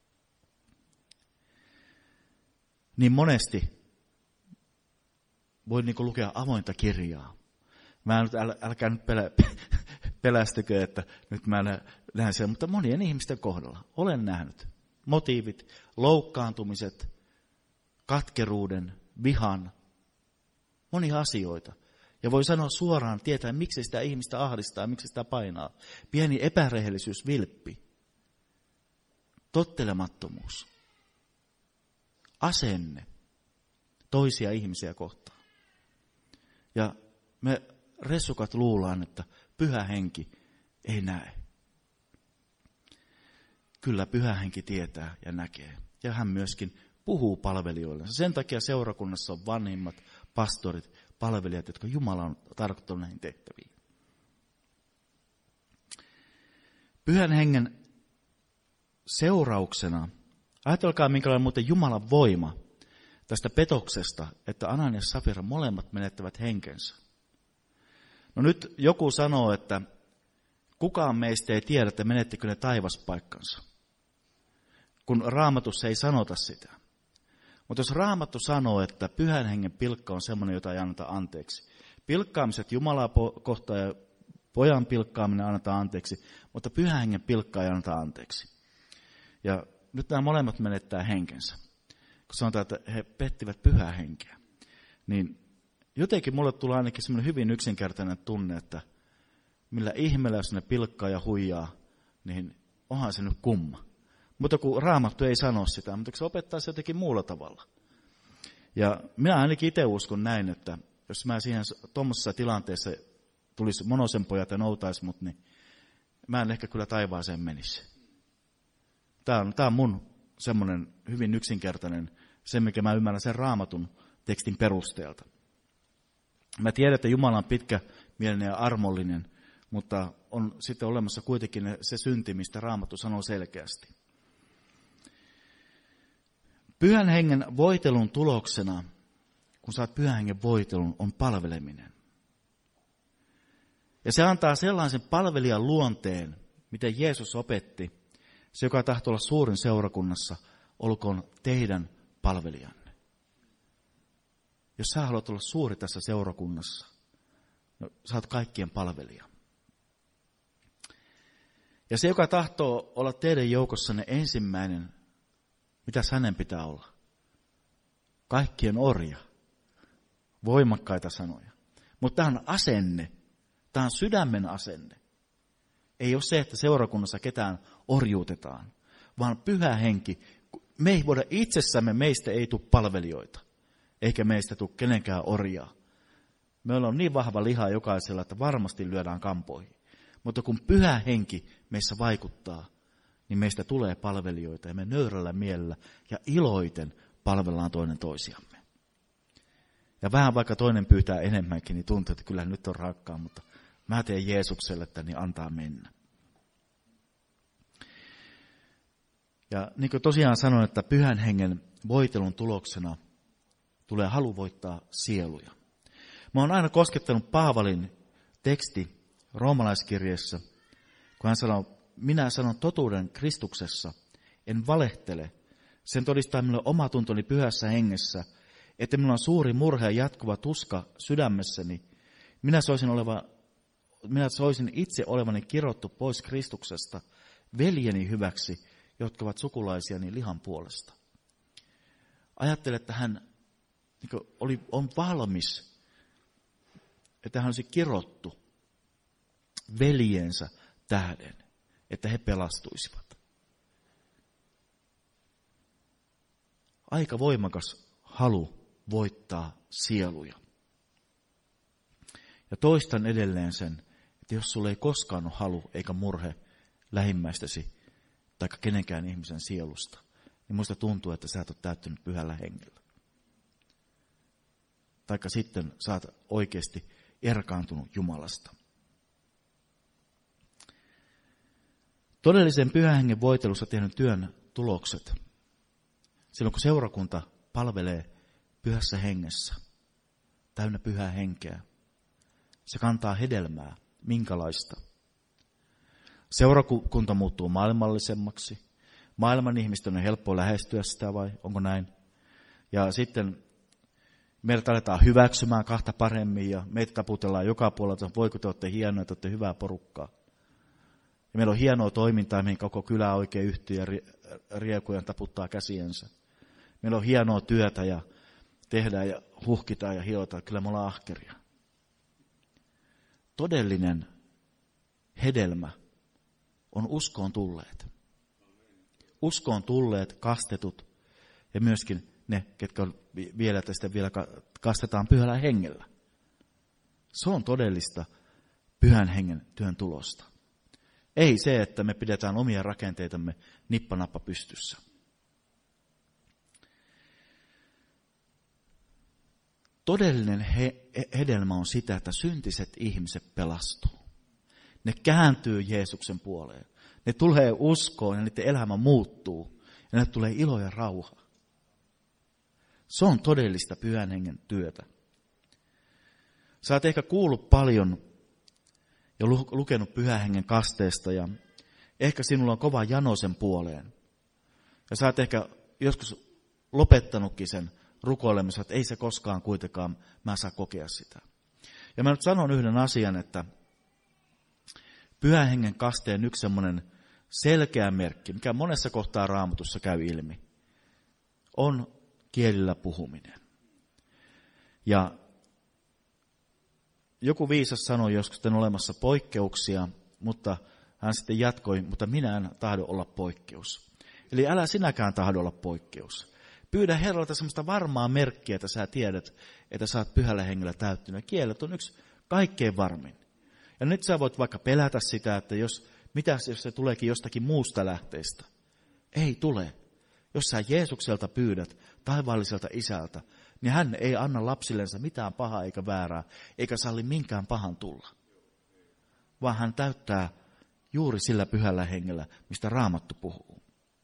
Niin monesti voi niin kuin lukea avointa kirjaa. Mä nyt, älkää nyt pelästykö, että nyt mä näen siellä, mutta monien ihmisten kohdalla olen nähnyt motiivit, loukkaantumiset, katkeruuden, vihan, monia asioita. Ja voi sanoa suoraan, tietää, miksi sitä ihmistä ahdistaa, miksi sitä painaa. Pieni epärehellisyys, vilppi, tottelemattomuus, asenne toisia ihmisiä kohtaan. Ja me ressukat luullaan, että Pyhä Henki ei näe. Kyllä Pyhä Henki tietää ja näkee. Ja hän myöskin puhuu palvelijoille. Sen takia seurakunnassa on vanhimmat pastorit, palvelijat, jotka Jumala on tarkoittanut näihin tehtäviin. Pyhän Hengen seurauksena, ajatelkaa minkälainen muuten Jumalan voima tästä petoksesta, että Ananias ja Safira molemmat menettävät henkensä. No nyt joku sanoo, että kukaan meistä ei tiedä, että menettikö ne taivaspaikkansa, kun Raamatussa ei sanota sitä. Mutta jos Raamattu sanoo, että Pyhän Hengen pilkka on semmoinen, jota ei anneta anteeksi. Pilkkaamiset Jumalaa kohtaan ja pojan pilkkaaminen annetaan anteeksi, mutta Pyhän Hengen pilkka ei anneta anteeksi. Ja nyt nämä molemmat menettää henkensä. Kun sanotaan, että he pettivät Pyhää Henkeä, niin jotenkin mulle tulee ainakin semmoinen hyvin yksinkertainen tunne, että millä ihmeellä, jos ne pilkkaa ja huijaa, niin onhan se nyt kumma. Mutta kun Raamattu ei sano sitä, mutta se opettaa se jotenkin muulla tavalla. Ja minä ainakin itse uskon näin, että jos mä siihen tuommoisessa tilanteessa tulisi Monosen pojat ja noutaisi mut, niin mä en ehkä kyllä taivaaseen menisi. Tämä on mun semmoinen hyvin yksinkertainen, se mikä mä ymmärrän sen Raamatun tekstin perusteelta. Mä tiedän, että Jumala on pitkämielinen ja armollinen, mutta on sitten olemassa kuitenkin se synti, mistä Raamattu sanoo selkeästi. Pyhän Hengen voitelun tuloksena, kun saat Pyhän Hengen voitelun, on palveleminen. Ja se antaa sellaisen palvelijan luonteen, miten Jeesus opetti. Se, joka tahtoo olla suurin seurakunnassa, olkoon teidän palvelijanne. Jos sä haluat olla suuri tässä seurakunnassa, no, sä oot kaikkien palvelija. Ja se, joka tahtoo olla teidän joukossanne ensimmäinen, mitäs hänen pitää olla? Kaikkien orja. Voimakkaita sanoja. Mutta tämä on asenne. Tämä on sydämen asenne. Ei ole se, että seurakunnassa ketään orjuutetaan, vaan Pyhä Henki. Me ei voida itsessämme, meistä ei tule palvelijoita, eikä meistä tule kenenkään orjaa. Meillä on niin vahva liha jokaisella, että varmasti lyödään kampoihin. Mutta kun Pyhä Henki meissä vaikuttaa, niin meistä tulee palvelijoita ja me nöyrällä mielellä ja iloiten palvellaan toinen toisiamme. Ja vähän vaikka toinen pyytää enemmänkin, niin tuntuu, että kyllä nyt on rakkaa, mutta mä teen Jeesukselle, että niin antaa mennä. Ja niin kuin tosiaan sanoin, että Pyhän Hengen voitelun tuloksena tulee halu voittaa sieluja. Mä oon aina koskettanut Paavalin teksti roomalaiskirjeessä, kun hän sanoo, minä sanon totuuden Kristuksessa, en valehtele. Sen todistaa minulle omatuntoni Pyhässä Hengessä, että minulla on suuri murhe ja jatkuva tuska sydämessäni. Minä soisin itse olevani kirottu pois Kristuksesta veljeni hyväksi, jotka ovat sukulaisiani lihan puolesta. Ajattele, että hän on valmis, että hän olisi kirottu veljensä tähden, että he pelastuisivat. Aika voimakas halu voittaa sieluja. Ja toistan edelleen sen, että jos sulla ei koskaan ole halu eikä murhe lähimmäistäsi tai kenenkään ihmisen sielusta, niin musta tuntuu, että sä et ole täyttynyt Pyhällä Hengellä. Taikka sitten sä oot oikeasti erkaantunut Jumalasta. Todellisen Pyhän Hengen voitelussa tehnyt työn tulokset, silloin kun seurakunta palvelee Pyhässä Hengessä, täynnä Pyhää Henkeä, se kantaa hedelmää. Minkälaista? Seurakunta muuttuu maailmallisemmaksi. Maailman ihmisten on helppo lähestyä sitä, vai onko näin? Ja sitten meidät aletaan hyväksymään kahta paremmin ja meitä taputellaan joka puolelta, että voiko te olette hienoja, te olette hyvää porukkaa. Ja meillä on hienoa toimintaa, mihin koko kylä oikein yhtyy ja riekujen taputtaa käsiensä. Meillä on hienoa työtä ja tehdään ja huhkitaan ja hiotaan. Kyllä me ollaan ahkeria. Todellinen hedelmä on uskoon tulleet. Uskoon tulleet, kastetut ja myöskin ne, ketkä on vielä kastetaan Pyhällä Hengellä. Se on todellista Pyhän Hengen työn tulosta. Ei se, että me pidetään omia rakenteitamme nippanappa pystyssä. Todellinen hedelmä on sitä, että syntiset ihmiset pelastuu. Ne kääntyy Jeesuksen puoleen. Ne tulee uskoon ja niiden elämä muuttuu. Ja ne tulee ilo ja rauha. Se on todellista Pyhän Hengen työtä. Sä oot ehkä kuullut paljon ja lukenut Pyhän Hengen kasteesta ja ehkä sinulla on kova jano sen puoleen. Ja sä oot ehkä joskus lopettanutkin sen rukoilemassa, että ei se koskaan kuitenkaan mä saa kokea sitä. Ja mä nyt sanon yhden asian, että Pyhän Hengen kasteen yksi semmoinen selkeä merkki, mikä monessa kohtaa Raamatussa käy ilmi, on kielillä puhuminen. Ja joku viisas sanoi joskus, että on olemassa poikkeuksia, mutta hän sitten jatkoi, mutta minä en tahdo olla poikkeus. Eli älä sinäkään tahdo olla poikkeus. Pyydä Herralta semmoista varmaa merkkiä, että sä tiedät, että sä oot Pyhällä Hengellä täyttynyt. Kielet on yksi kaikkein varmin. Ja nyt sä voit vaikka pelätä sitä, että jos se tuleekin jostakin muusta lähteestä. Ei tule. Jos sä Jeesukselta pyydät taivaalliselta isältä, niin hän ei anna lapsillensa mitään pahaa eikä väärää, eikä salli minkään pahan tulla. Vaan hän täyttää juuri sillä Pyhällä Hengellä, mistä Raamattu puhuu.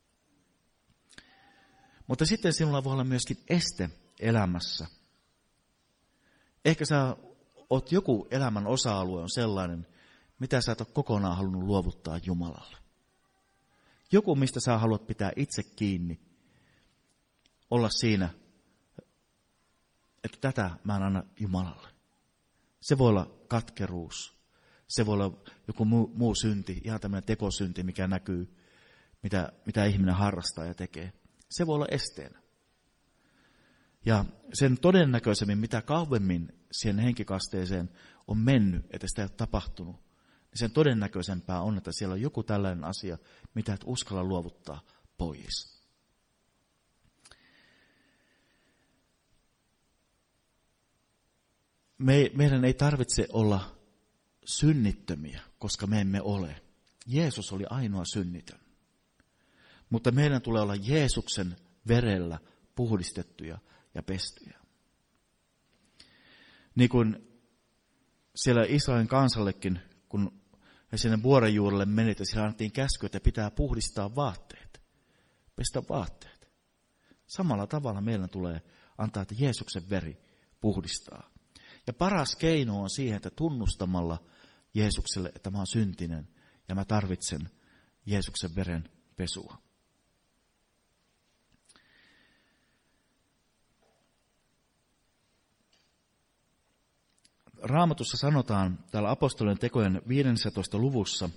Mutta sitten sinulla voi olla myöskin este elämässä. Ehkä sä oot joku elämän osa-alue on sellainen, mitä sä et ole kokonaan halunnut luovuttaa Jumalalle. Joku, mistä sä haluat pitää itse kiinni, olla siinä, että tätä mä en anna Jumalalle. Se voi olla katkeruus, se voi olla joku muu synti, ihan tämmöinen tekosynti, mikä näkyy, mitä ihminen harrastaa ja tekee. Se voi olla esteenä. Ja sen todennäköisemmin, mitä kauemmin siihen henkikasteeseen on mennyt, että sitä ei ole tapahtunut, niin sen todennäköisempää on, että siellä on joku tällainen asia, mitä et uskalla luovuttaa pois. Meidän ei tarvitse olla synnittömiä, koska me emme ole. Jeesus oli ainoa synnitön. Mutta meidän tulee olla Jeesuksen verellä puhdistettuja ja pestyjä. Niin kuin siellä Israelin kansallekin, kun he sinne vuoren juurelle menivät, ja siellä annettiin käsky, että pitää puhdistaa vaatteet, pestä vaatteet. Samalla tavalla meidän tulee antaa, että Jeesuksen veri puhdistaa. Ja paras keino on siihen, että tunnustamalla Jeesukselle, että mä oon syntinen ja mä tarvitsen Jeesuksen veren pesua. Raamatussa sanotaan täällä apostolien tekojen 15. luvussa,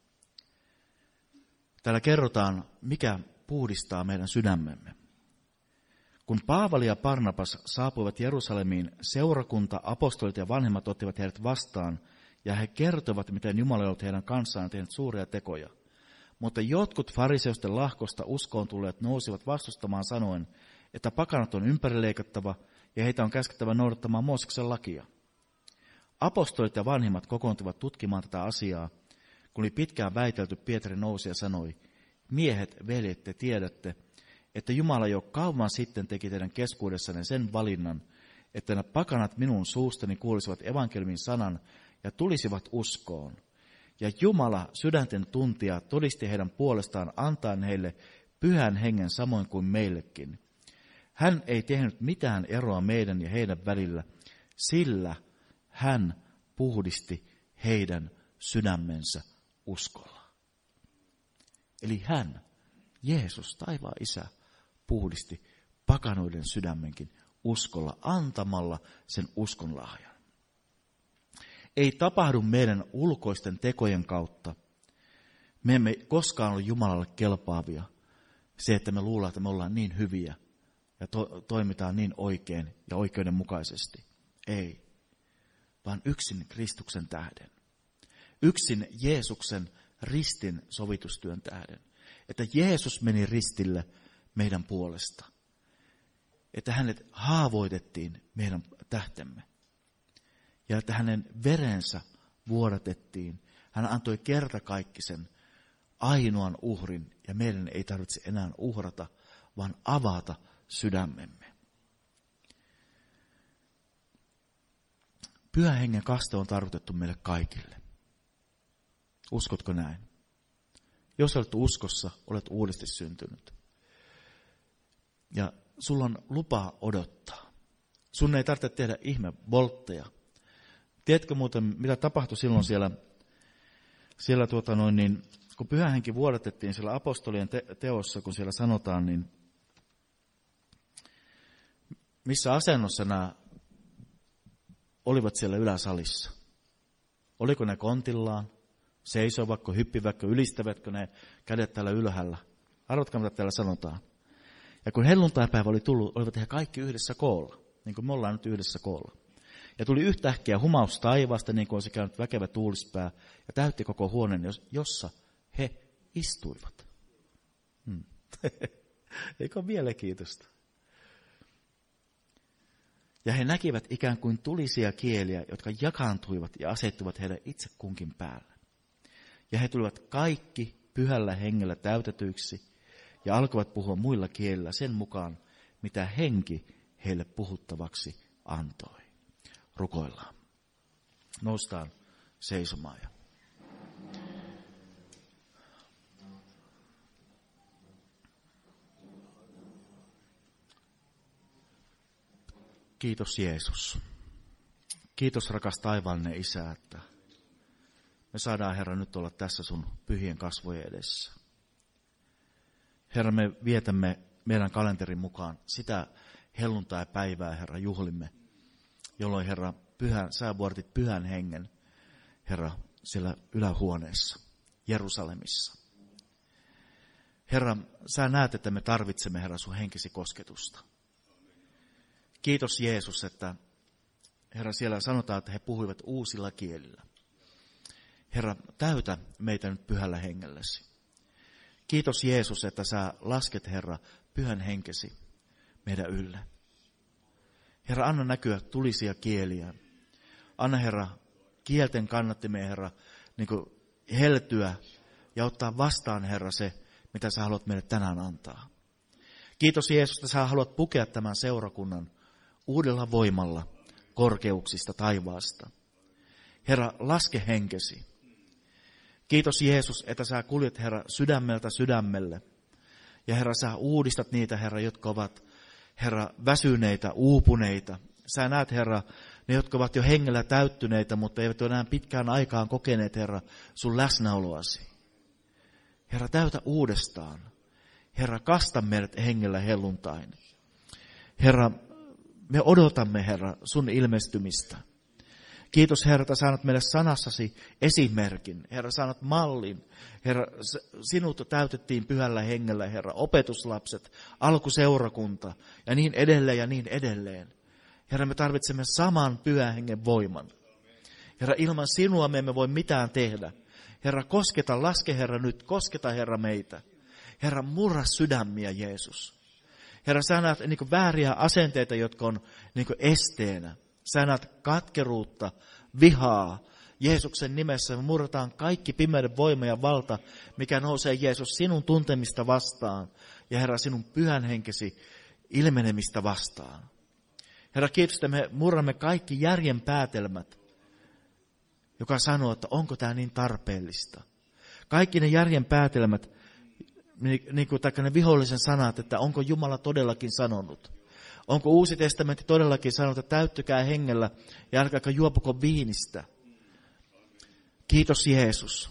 täällä kerrotaan, mikä puhdistaa meidän sydämemme. Kun Paavali ja Barnabas saapuivat Jerusalemiin, seurakunta, apostolit ja vanhemmat ottivat heidät vastaan, ja he kertovat, miten Jumala oli heidän kanssaan tehnyt suuria tekoja. Mutta jotkut fariseusten lahkosta uskoon tulleet nousivat vastustamaan sanoen, että pakanat on ympärileikattava ja heitä on käskettävä noudattamaan Mooseksen lakia. Apostolit ja vanhimmat kokoontuivat tutkimaan tätä asiaa, kun oli pitkään väitelty, Pietari nousi ja sanoi, miehet, veljet, te tiedätte, että Jumala jo kauan sitten teki teidän keskuudessanne sen valinnan, että nämä pakanat minun suustani kuulisivat evankeliumin sanan ja tulisivat uskoon. Ja Jumala, sydänten tuntija, todisti heidän puolestaan antaen heille pyhän hengen samoin kuin meillekin. Hän ei tehnyt mitään eroa meidän ja heidän välillä, sillä hän puhdisti heidän sydämensä uskolla. Eli hän, Jeesus, taivaan Isä, puhdisti pakanoiden sydämenkin uskolla, antamalla sen uskon lahjan. Ei tapahdu meidän ulkoisten tekojen kautta. Me emme koskaan ole Jumalalle kelpaavia. Se, että me luullaan, että me ollaan niin hyviä ja toimitaan niin oikein ja oikeudenmukaisesti. Ei, vaan yksin Kristuksen tähden. Yksin Jeesuksen ristin sovitustyön tähden. Että Jeesus meni ristille meidän puolesta. Että hänet haavoitettiin meidän tähtemme. Ja että hänen verensä vuodatettiin. Hän antoi kertakaikkisen ainoan uhrin. Ja meidän ei tarvitse enää uhrata, vaan avata sydämemme. Pyhän hengen kaste on tarkoitettu meille kaikille. Uskotko näin? Jos olet uskossa, olet uudesti syntynyt. Ja sulla on lupa odottaa. Sun ei tarvitse tehdä ihmevoltteja. Tiedätkö muuten, mitä tapahtui silloin siellä kun Pyhä Henki vuodatettiin siellä apostolien teossa, kun siellä sanotaan, niin missä asennossa nämä olivat siellä yläsalissa? Oliko ne kontillaan? Seisoivatko, hyppivätkö, ylistävätkö ne kädet täällä ylhäällä? Arvatkaa, mitä täällä sanotaan. Ja kun helluntaipäivä oli tullut, olivat he kaikki yhdessä koolla, niin kuin me ollaan nyt yhdessä koolla. Ja tuli yhtäkkiä humaus taivaasta, niin kuin olisi käynyt väkevä tuulispää, ja täytti koko huoneen, jossa he istuivat. Eikö ole mielenkiintoista? Ja he näkivät ikään kuin tulisia kieliä, jotka jakaantuivat ja asettuivat heidän itse kunkin päälle. Ja he tulivat kaikki Pyhällä Hengellä täytetyiksi ja alkoivat puhua muilla kielillä sen mukaan, mitä Henki heille puhuttavaksi antoi. Rukoillaan. Noustaan seisomaan. Kiitos Jeesus. Kiitos rakas taivaallinen Isä, että me saadaan, Herra, nyt olla tässä sun pyhien kasvojen edessä. Herra, me vietämme meidän kalenterin mukaan sitä helluntaipäivää, Herra, juhlimme, jolloin, Herra, sä vuodatit Pyhän Hengen, Herra, siellä ylähuoneessa, Jerusalemissa. Herra, sä näet, että me tarvitsemme, Herra, sun henkesi kosketusta. Kiitos Jeesus, että Herra, siellä sanotaan, että he puhuivat uusilla kielillä. Herra, täytä meitä nyt Pyhällä Hengellesi. Kiitos Jeesus, että sä lasket, Herra, Pyhän Henkesi meidän ylle. Herra, anna näkyä tulisia kieliä. Anna, Herra, kielten kannattimeen, Herra, niin kuin heltyä ja ottaa vastaan, Herra, se, mitä sä haluat meille tänään antaa. Kiitos Jeesus, että sä haluat pukea tämän seurakunnan uudella voimalla korkeuksista taivaasta. Herra, laske henkesi. Kiitos Jeesus, että sä kuljet, Herra, sydämeltä sydämelle. Ja Herra, sä uudistat niitä, Herra, jotka ovat, Herra, väsyneitä, uupuneita. Sä näet, Herra, ne, jotka ovat jo hengellä täyttyneitä, mutta eivät ole enää pitkään aikaan kokeneet, Herra, sun läsnäoloasi. Herra, täytä uudestaan. Herra, kasta meidät hengellä helluntain. Herra, me odotamme, Herra, sun ilmestymistä. Kiitos, Herra, että sä annat meille sanassasi esimerkin. Herra, sä annat mallin. Herra, sinut täytettiin pyhällä hengellä, Herra, opetuslapset, alkuseurakunta ja niin edelleen ja niin edelleen. Herra, me tarvitsemme saman pyhän hengen voiman. Herra, ilman sinua me emme voi mitään tehdä. Herra, kosketa, laske Herra nyt, kosketa Herra meitä. Herra, murra sydämiä, Jeesus. Herra, sä näet niin vääriä asenteita, jotka on niin esteenä. Sä näet katkeruutta, vihaa. Jeesuksen nimessä me murrataan kaikki pimeyden voima ja valta, mikä nousee, Jeesus, sinun tuntemista vastaan. Ja Herra, sinun pyhän henkesi ilmenemistä vastaan. Herra, kiitos, että me murramme kaikki järjen päätelmät, joka sanoo, että onko tämä niin tarpeellista. Kaikki ne järjen päätelmät, niin kuin ne vihollisen sanat, että onko Jumala todellakin sanonut. Onko Uusi testamentti todellakin sanonut, että täyttykää hengellä ja älkääkä juopuko viinistä. Kiitos Jeesus.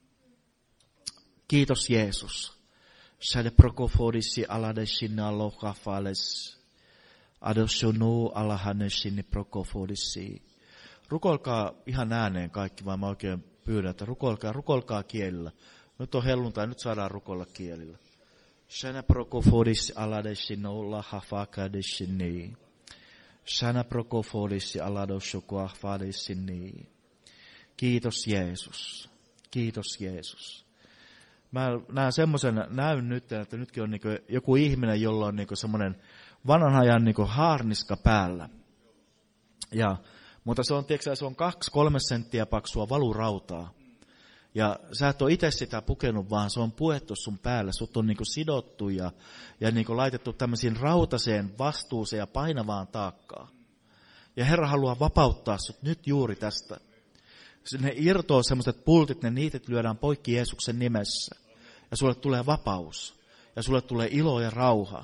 Kiitos Jeesus. Shade prokofodisi aladeshin alokafales. Adoshonu alahaneshin prokofodisi. Rukoilkaa ihan ääneen kaikki, vaan mä oikein pyydän, että rukoilkaa kielillä. Nyt on helluntai, nyt saadaan rukoilla kielillä. Shana prokofodis aladeshin olahafakadeshini. Shana prokofodis aladoshokuahfadeshini. Kiitos Jeesus. Kiitos Jeesus. Mä näen semmoisen näyn nyt, että nytkin on niinku joku ihminen, jolla on niinku semmoinen vanhan ajan niinku haarniska päällä. Mutta se on 2-3 senttiä paksua valurautaa. Ja sä et ole itse sitä pukenut, vaan se on puettu sun päälle. Sut on niinku sidottu ja niinku laitettu tämmöisiin rautaseen vastuuseen ja painavaan taakkaan. Ja Herra haluaa vapauttaa sut nyt juuri tästä. Ne irtoaa semmoiset pultit, ne niitet lyödään poikki Jeesuksen nimessä. Ja sulle tulee vapaus. Ja sulle tulee ilo ja rauha.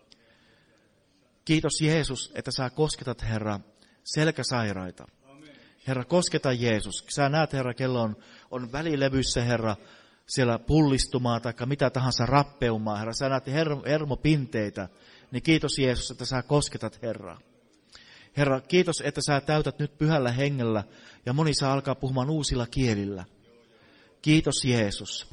Kiitos Jeesus, että sä kosketat, Herra, selkäsairaita. Herra, kosketa Jeesus. Sä näet, Herra, kello on välilevyssä, Herra, siellä pullistumaa tai mitä tahansa rappeumaa. Herra, sä näet hermopinteitä. Niin kiitos Jeesus, että sä kosketat, Herra. Herra, kiitos, että sä täytät nyt pyhällä hengellä ja moni saa alkaa puhumaan uusilla kielillä. Kiitos Jeesus.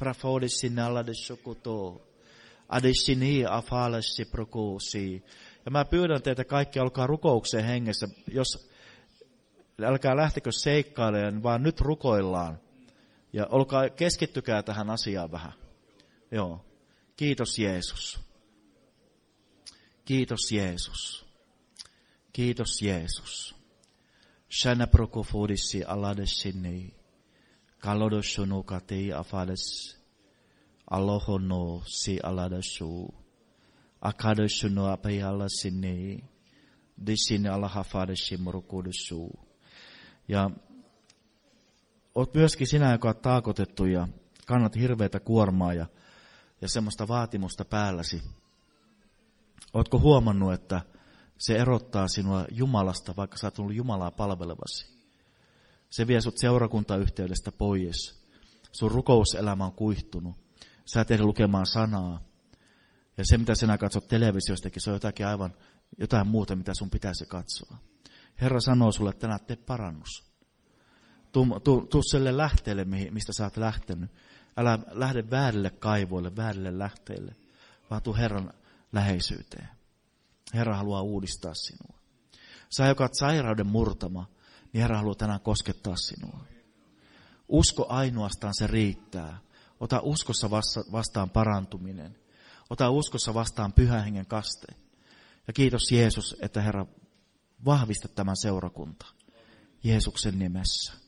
Ja mä pyydän teitä kaikki, alkaa rukoukseen hengessä. Jos älkää lähtekö seikkailemaan, vaan nyt rukoillaan. Ja keskittykää tähän asiaan vähän. Joo. Kiitos Jeesus. Kiitos Jeesus. Kiitos Jeesus. Shana prokofodisi aladeshini. Kalodoshono katei afades. Alohono si aladashu. Akadoshono apayalasini. Disini alahafadeshi morokodoshu. Ja oot myöskin sinä, joka on taakotettu ja kannat hirveätä kuormaa ja semmoista vaatimusta päälläsi. Ootko huomannut, että se erottaa sinua Jumalasta, vaikka sä oot tullut Jumalaa palvelevasi? Se vie sut seurakuntayhteydestä pois. Sun rukouselämä on kuihtunut. Sä et ehdi lukemaan sanaa. Ja se, mitä sinä katsot televisiostakin, se on jotain muuta, mitä sun pitäisi katsoa. Herra sanoo sulle, että tänään tee parannus. Tuu sille lähteelle, mistä sä oot lähtenyt. Älä lähde väärille kaivoille, väärille lähteille, vaan tuu Herran läheisyyteen. Herra haluaa uudistaa sinua. Sä, joka oot sairauden murtama, niin Herra haluaa tänään koskettaa sinua. Usko ainoastaan, se riittää. Ota uskossa vastaan parantuminen. Ota uskossa vastaan Pyhän Hengen kaste. Ja kiitos Jeesus, että Herra vahvista tämän seurakunta. Jeesuksen nimessä.